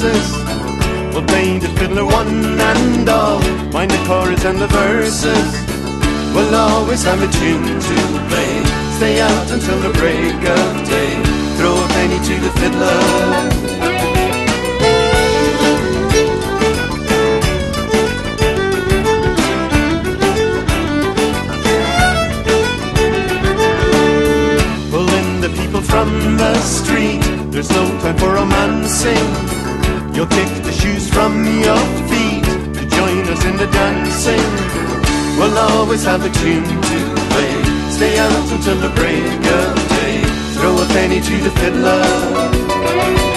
nurses. We'll play the fiddler one and all, mind the chorus and the verses. We'll always have a tune to play, stay out until the break of day, throw a penny to the fiddler. From the street, there's no time for romancing. You'll kick the shoes from your feet to join us in the dancing. We'll always have a tune to play, stay out until the break of day, throw a penny to the fiddler.